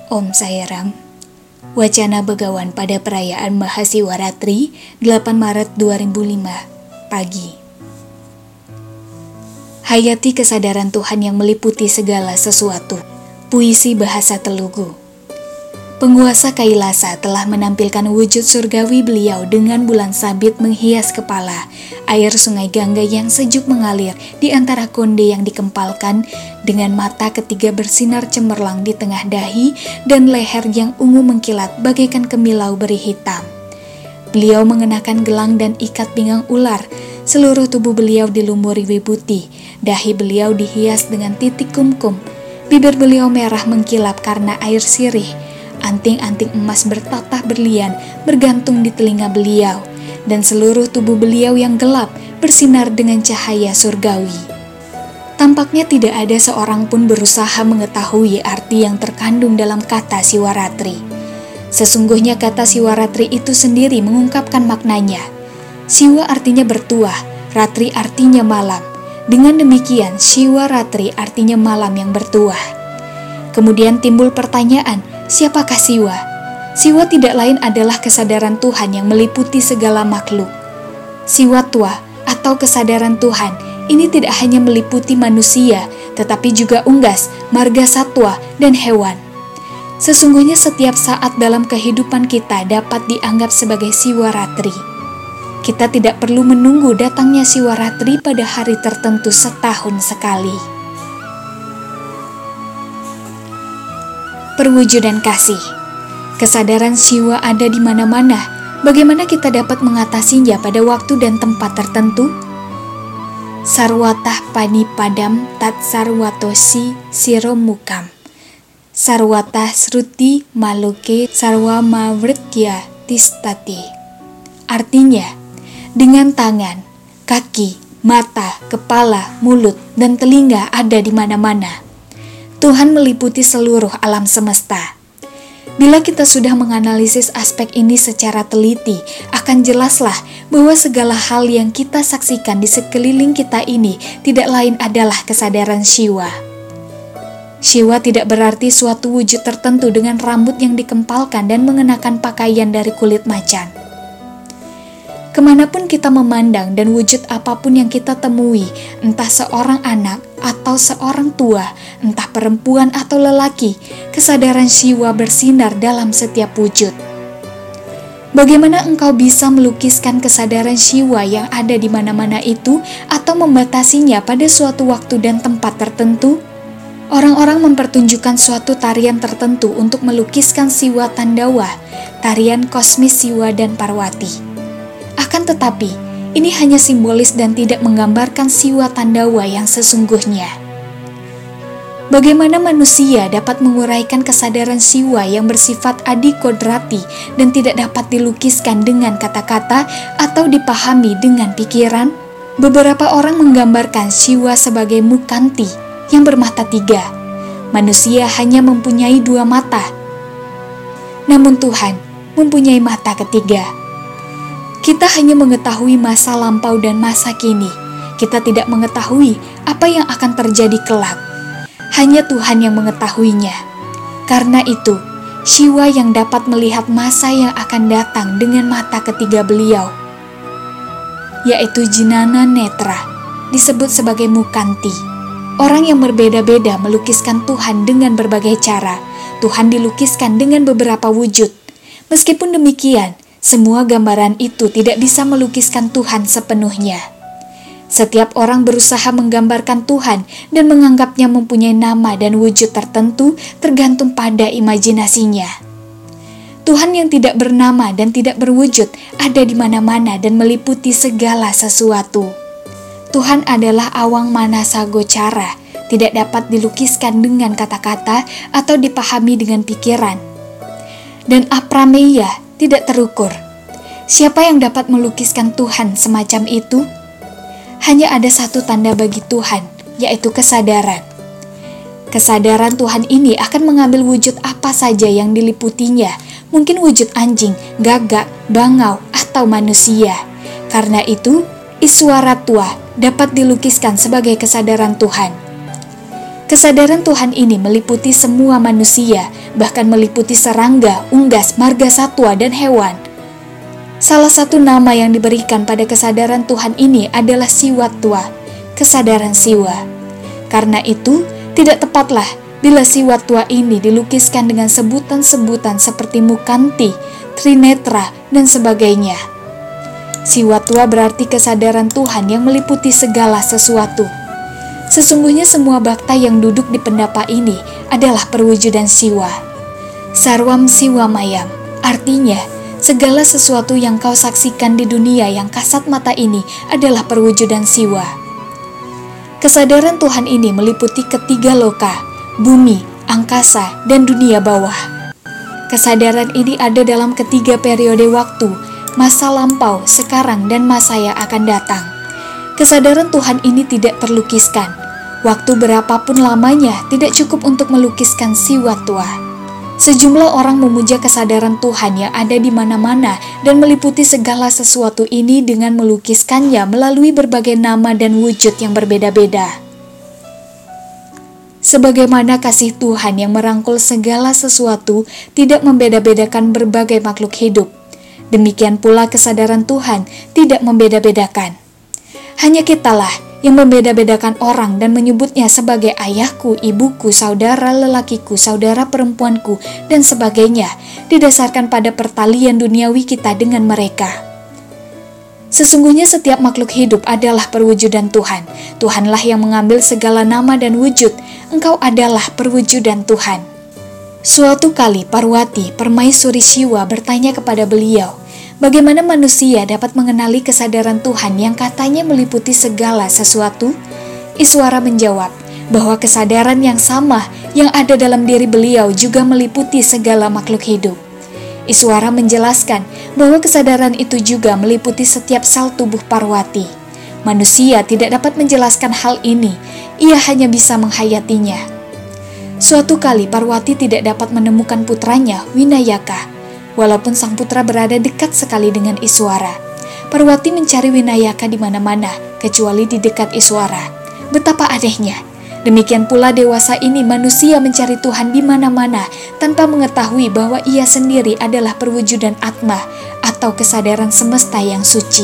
Om Sayaram. Wacana Begawan pada perayaan Mahasiwaratri 8 Maret 2005 pagi. Hayati kesadaran Tuhan yang meliputi segala sesuatu. Puisi bahasa Telugu. Penguasa Kailasa telah menampilkan wujud surgawi beliau dengan bulan sabit menghias kepala, air sungai Gangga yang sejuk mengalir di antara konde yang dikempalkan, dengan mata ketiga bersinar cemerlang di tengah dahi dan leher yang ungu mengkilat bagaikan kemilau beri hitam. Beliau mengenakan gelang dan ikat pinggang ular, seluruh tubuh beliau dilumuri wibuti, dahi beliau dihias dengan titik kumkum, bibir beliau merah mengkilap karena air sirih. Anting-anting emas bertatah berlian bergantung di telinga beliau, dan seluruh tubuh beliau yang gelap bersinar dengan cahaya surgawi. Tampaknya tidak ada seorang pun berusaha mengetahui arti yang terkandung dalam kata Siwaratri. Sesungguhnya kata Siwaratri itu sendiri mengungkapkan maknanya. Siwa artinya bertuah, Ratri artinya malam. Dengan demikian, Siwaratri artinya malam yang bertuah. Kemudian timbul pertanyaan, siapakah Siwa? Siwa tidak lain adalah kesadaran Tuhan yang meliputi segala makhluk. Siwatwa atau kesadaran Tuhan ini tidak hanya meliputi manusia, tetapi juga unggas, marga satwa, dan hewan. Sesungguhnya setiap saat dalam kehidupan kita dapat dianggap sebagai Siwaratri. Kita tidak perlu menunggu datangnya Siwaratri pada hari tertentu setahun sekali. Perwujudan kasih. Kesadaran Siwa ada di mana-mana. Bagaimana kita dapat mengatasinya pada waktu dan tempat tertentu? Sarwatah panipadam tat sarwatosi siromukam. Sarwatah sruti maloke sarwa mawritya tistati. Artinya, dengan tangan, kaki, mata, kepala, mulut, dan telinga ada di mana-mana. Tuhan meliputi seluruh alam semesta. Bila kita sudah menganalisis aspek ini secara teliti, akan jelaslah bahwa segala hal yang kita saksikan di sekeliling kita ini tidak lain adalah kesadaran Siwa. Siwa tidak berarti suatu wujud tertentu dengan rambut yang dikempalkan dan mengenakan pakaian dari kulit macan. Kemanapun kita memandang dan wujud apapun yang kita temui, entah seorang anak atau seorang tua, entah perempuan atau lelaki, kesadaran Siwa bersinar dalam setiap wujud. Bagaimana engkau bisa melukiskan kesadaran Siwa yang ada di mana-mana itu atau membatasinya pada suatu waktu dan tempat tertentu? Orang-orang mempertunjukkan suatu tarian tertentu untuk melukiskan Siwa Tandawa, tarian kosmis Siwa dan Parwati. Akan tetapi, ini hanya simbolis dan tidak menggambarkan Siwa Tandawa yang sesungguhnya. Bagaimana manusia dapat menguraikan kesadaran Siwa yang bersifat adi kodrati dan tidak dapat dilukiskan dengan kata-kata atau dipahami dengan pikiran? Beberapa orang menggambarkan Siwa sebagai Mukanti yang bermata 3. Manusia hanya mempunyai 2 mata. Namun Tuhan mempunyai mata ketiga. Kita hanya mengetahui masa lampau dan masa kini. Kita tidak mengetahui apa yang akan terjadi kelak. Hanya Tuhan yang mengetahuinya. Karena itu, Siwa yang dapat melihat masa yang akan datang dengan mata ketiga beliau, yaitu Jinana Netra, disebut sebagai Mukanti. Orang yang berbeda-beda melukiskan Tuhan dengan berbagai cara. Tuhan dilukiskan dengan beberapa wujud. Meskipun demikian, semua gambaran itu tidak bisa melukiskan Tuhan sepenuhnya. Setiap orang berusaha menggambarkan Tuhan dan menganggapnya mempunyai nama dan wujud tertentu tergantung pada imajinasinya. Tuhan yang tidak bernama dan tidak berwujud ada di mana-mana dan meliputi segala sesuatu. Tuhan adalah awang manasa gocara, tidak dapat dilukiskan dengan kata-kata atau dipahami dengan pikiran. Dan aprameya, tidak terukur. Siapa yang dapat melukiskan Tuhan semacam itu? Hanya ada satu tanda bagi Tuhan, yaitu kesadaran. Kesadaran Tuhan ini akan mengambil wujud apa saja yang diliputinya, mungkin wujud anjing, gagak, bangau, atau manusia. Karena itu, Iswaratwa dapat dilukiskan sebagai kesadaran Tuhan. Kesadaran Tuhan ini meliputi semua manusia, bahkan meliputi serangga, unggas, marga satwa, dan hewan. Salah satu nama yang diberikan pada kesadaran Tuhan ini adalah Siwatwa, kesadaran Siwa. Karena itu, tidak tepatlah bila Siwatwa ini dilukiskan dengan sebutan-sebutan seperti Mukanti, Trinetra, dan sebagainya. Siwatwa berarti kesadaran Tuhan yang meliputi segala sesuatu. Sesungguhnya semua bakta yang duduk di pendapa ini adalah perwujudan Siwa. Sarwam Siwa Mayam, artinya segala sesuatu yang kau saksikan di dunia yang kasat mata ini adalah perwujudan Siwa. Kesadaran Tuhan ini meliputi ketiga loka, bumi, angkasa, dan dunia bawah. Kesadaran ini ada dalam ketiga periode waktu, masa lampau, sekarang, dan masa yang akan datang. Kesadaran Tuhan ini tidak terlukiskan. Waktu berapapun lamanya tidak cukup untuk melukiskan Siwatwa. Sejumlah orang memuja kesadaran Tuhan yang ada di mana-mana dan meliputi segala sesuatu ini dengan melukiskannya melalui berbagai nama dan wujud yang berbeda-beda. Sebagaimana kasih Tuhan yang merangkul segala sesuatu tidak membeda-bedakan berbagai makhluk hidup, demikian pula kesadaran Tuhan tidak membeda-bedakan. Hanya kitalah yang membeda-bedakan orang dan menyebutnya sebagai ayahku, ibuku, saudara lelakiku, saudara perempuanku, dan sebagainya, didasarkan pada pertalian duniawi kita dengan mereka. Sesungguhnya setiap makhluk hidup adalah perwujudan Tuhan. Tuhanlah yang mengambil segala nama dan wujud. Engkau adalah perwujudan Tuhan. Suatu kali Parwati, permaisuri Siwa, bertanya kepada beliau, bagaimana manusia dapat mengenali kesadaran Tuhan yang katanya meliputi segala sesuatu? Iswara menjawab bahwa kesadaran yang sama yang ada dalam diri beliau juga meliputi segala makhluk hidup. Iswara menjelaskan bahwa kesadaran itu juga meliputi setiap sel tubuh Parwati. Manusia tidak dapat menjelaskan hal ini, ia hanya bisa menghayatinya. Suatu kali Parwati tidak dapat menemukan putranya, Winayaka. Walaupun sang putra berada dekat sekali dengan Iswara, Parwati mencari Winayaka di mana-mana, kecuali di dekat Iswara. Betapa anehnya! Demikian pula dewasa ini manusia mencari Tuhan di mana-mana tanpa mengetahui bahwa ia sendiri adalah perwujudan Atma atau kesadaran semesta yang suci.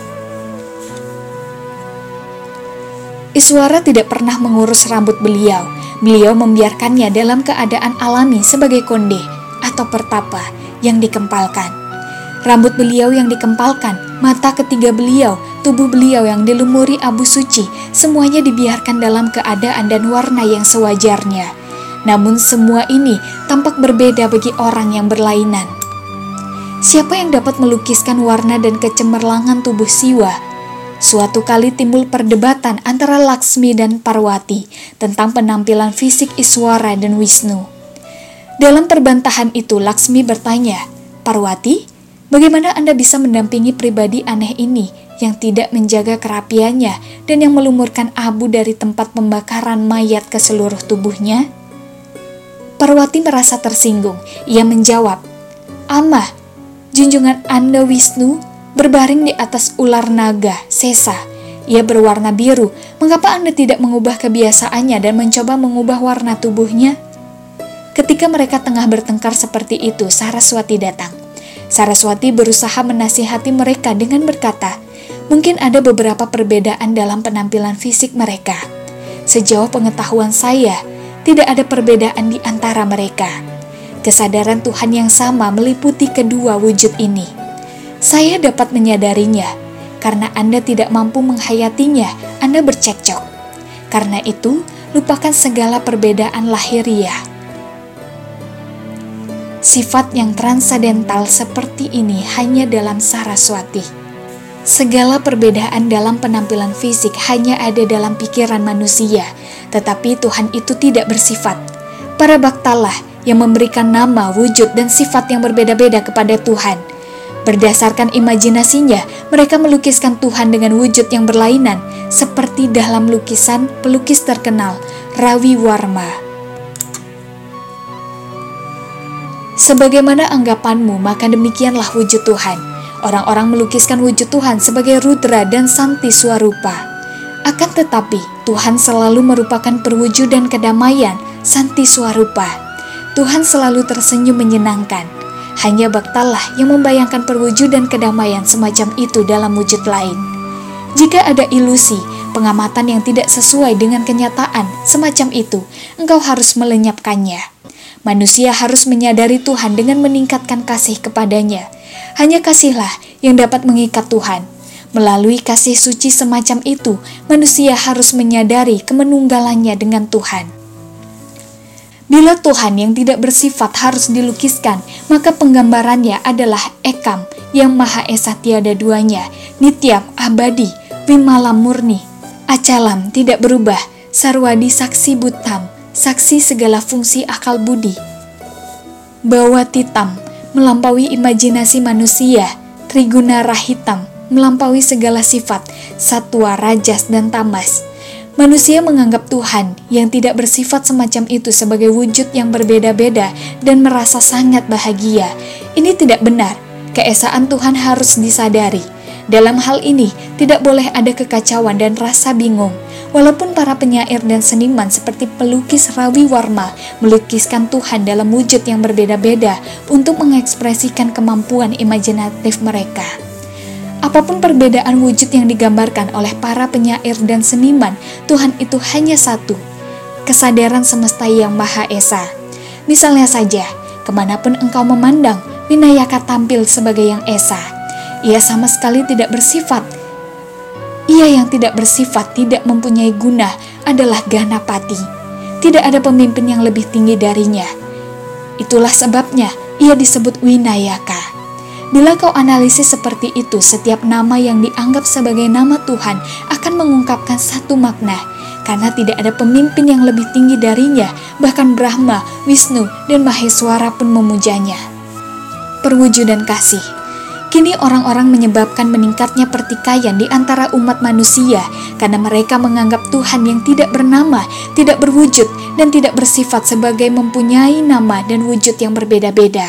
Iswara tidak pernah mengurus rambut beliau. Beliau membiarkannya dalam keadaan alami sebagai konde atau pertapa yang dikempalkan. Rambut beliau yang dikempalkan, mata ketiga beliau, tubuh beliau yang dilumuri abu suci, semuanya dibiarkan dalam keadaan dan warna yang sewajarnya. Namun semua ini tampak berbeda bagi orang yang berlainan. Siapa yang dapat melukiskan warna dan kecemerlangan tubuh Siwa? Suatu kali timbul perdebatan antara Laksmi dan Parwati tentang penampilan fisik Iswara dan Wisnu. Dalam perbantahan itu Laksmi bertanya, Parwati, bagaimana Anda bisa mendampingi pribadi aneh ini yang tidak menjaga kerapiannya dan yang melumurkan abu dari tempat pembakaran mayat ke seluruh tubuhnya? Parwati merasa tersinggung. Ia menjawab, Amah, junjungan Anda Wisnu berbaring di atas ular naga, Sesa. Ia berwarna biru. Mengapa Anda tidak mengubah kebiasaannya dan mencoba mengubah warna tubuhnya? Ketika mereka tengah bertengkar seperti itu, Saraswati datang. Saraswati berusaha menasihati mereka dengan berkata, mungkin ada beberapa perbedaan dalam penampilan fisik mereka. Sejauh pengetahuan saya, tidak ada perbedaan di antara mereka. Kesadaran Tuhan yang sama meliputi kedua wujud ini. Saya dapat menyadarinya, karena Anda tidak mampu menghayatinya, Anda bercekcok. Karena itu, lupakan segala perbedaan lahiriah. Sifat yang transadental seperti ini hanya dalam Saraswati. Segala perbedaan dalam penampilan fisik hanya ada dalam pikiran manusia, tetapi Tuhan itu tidak bersifat. Para baktalah yang memberikan nama, wujud, dan sifat yang berbeda-beda kepada Tuhan. Berdasarkan imajinasinya, mereka melukiskan Tuhan dengan wujud yang berlainan, seperti dalam lukisan pelukis terkenal, Ravi Warma. Sebagaimana anggapanmu, maka demikianlah wujud Tuhan. Orang-orang melukiskan wujud Tuhan sebagai Rudra dan Santi Swarupa. Akan tetapi, Tuhan selalu merupakan perwujudan kedamaian, Santi Swarupa. Tuhan selalu tersenyum menyenangkan. Hanya Bhaktalah yang membayangkan perwujudan kedamaian semacam itu dalam wujud lain. Jika ada ilusi, pengamatan yang tidak sesuai dengan kenyataan semacam itu, engkau harus melenyapkannya. Manusia harus menyadari Tuhan dengan meningkatkan kasih kepadanya. Hanya kasihlah yang dapat mengikat Tuhan. Melalui kasih suci semacam itu, manusia harus menyadari kemenunggalannya dengan Tuhan. Bila Tuhan yang tidak bersifat harus dilukiskan, maka penggambarannya adalah Ekam yang Maha Esa tiada duanya, Nityam abadi, Vimala murni, Acalam tidak berubah, Sarwadi saksi butam, saksi segala fungsi akal budi. Bawa titam, melampaui imajinasi manusia, Triguna rahitam, melampaui segala sifat, Satwa, rajas, dan tamas. Manusia menganggap Tuhan yang tidak bersifat semacam itu sebagai wujud yang berbeda-beda dan merasa sangat bahagia. Ini tidak benar. Keesaan Tuhan harus disadari. Dalam hal ini, tidak boleh ada kekacauan dan rasa bingung. Walaupun para penyair dan seniman seperti pelukis Rawi Warma melukiskan Tuhan dalam wujud yang berbeda-beda untuk mengekspresikan kemampuan imajinatif mereka. Apapun perbedaan wujud yang digambarkan oleh para penyair dan seniman, Tuhan itu hanya satu, kesadaran semesta yang Maha Esa. Misalnya saja, kemanapun engkau memandang, Winayaka tampil sebagai yang Esa. Ia sama sekali tidak bersifat. Ia yang tidak bersifat, tidak mempunyai guna adalah Ganapati. Tidak ada pemimpin yang lebih tinggi darinya. Itulah sebabnya ia disebut Winayaka. Bila kau analisis seperti itu, setiap nama yang dianggap sebagai nama Tuhan akan mengungkapkan satu makna, karena tidak ada pemimpin yang lebih tinggi darinya, bahkan Brahma, Wisnu, dan Maheswara pun memujanya. Perwujudan kasih. Kini orang-orang menyebabkan meningkatnya pertikaian di antara umat manusia, karena mereka menganggap Tuhan yang tidak bernama, tidak berwujud, dan tidak bersifat sebagai mempunyai nama dan wujud yang berbeda-beda.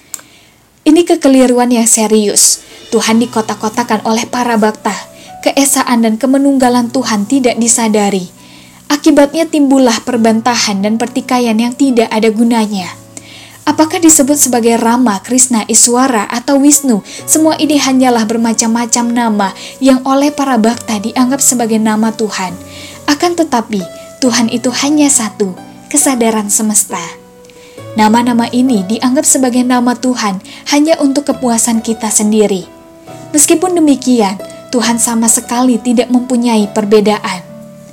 Ini kekeliruan yang serius. Tuhan dikotak-kotakan oleh para bhakta. Keesaan dan kemenunggalan Tuhan tidak disadari. Akibatnya timbullah perbantahan dan pertikaian yang tidak ada gunanya. Apakah disebut sebagai Rama, Krishna, Iswara, atau Wisnu, semua ini hanyalah bermacam-macam nama yang oleh para bhakta dianggap sebagai nama Tuhan. Akan tetapi, Tuhan itu hanya satu, kesadaran semesta. Nama-nama ini dianggap sebagai nama Tuhan hanya untuk kepuasan kita sendiri. Meskipun demikian, Tuhan sama sekali tidak mempunyai perbedaan.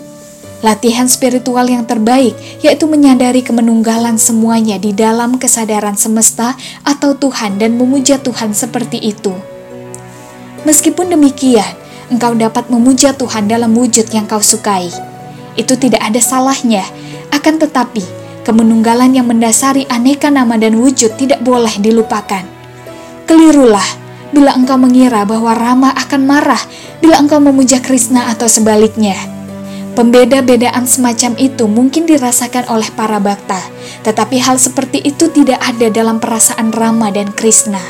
Latihan spiritual yang terbaik yaitu menyadari kemenunggalan semuanya di dalam kesadaran semesta atau Tuhan dan memuja Tuhan seperti itu. Meskipun demikian, engkau dapat memuja Tuhan dalam wujud yang kau sukai. Itu tidak ada salahnya, akan tetapi kemenunggalan yang mendasari aneka nama dan wujud tidak boleh dilupakan. Kelirulah bila engkau mengira bahwa Rama akan marah bila engkau memuja Krishna atau sebaliknya. Pembeda-bedaan semacam itu mungkin dirasakan oleh para bhakta, tetapi hal seperti itu tidak ada dalam perasaan Rama dan Krishna.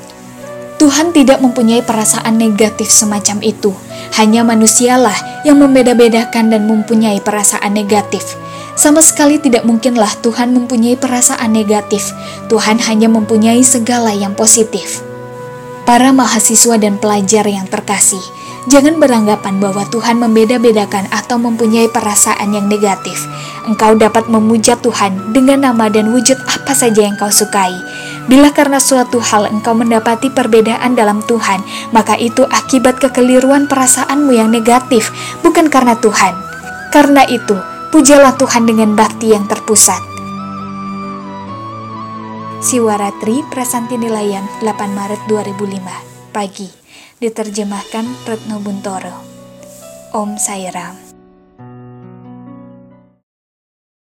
Tuhan tidak mempunyai perasaan negatif semacam itu. Hanya manusialah yang membeda-bedakan dan mempunyai perasaan negatif. Sama sekali tidak mungkinlah Tuhan mempunyai perasaan negatif. Tuhan hanya mempunyai segala yang positif. Para mahasiswa dan pelajar yang terkasih, jangan beranggapan bahwa Tuhan membeda-bedakan atau mempunyai perasaan yang negatif. Engkau dapat memuja Tuhan dengan nama dan wujud apa saja yang kau sukai. Bila karena suatu hal engkau mendapati perbedaan dalam Tuhan, maka itu akibat kekeliruan perasaanmu yang negatif, bukan karena Tuhan. Karena itu, pujalah Tuhan dengan bakti yang terpusat. Siwaratri Prasanti Nilayan 8 Maret 2005 Pagi. Diterjemahkan Retno Buntoro. Om Sairam.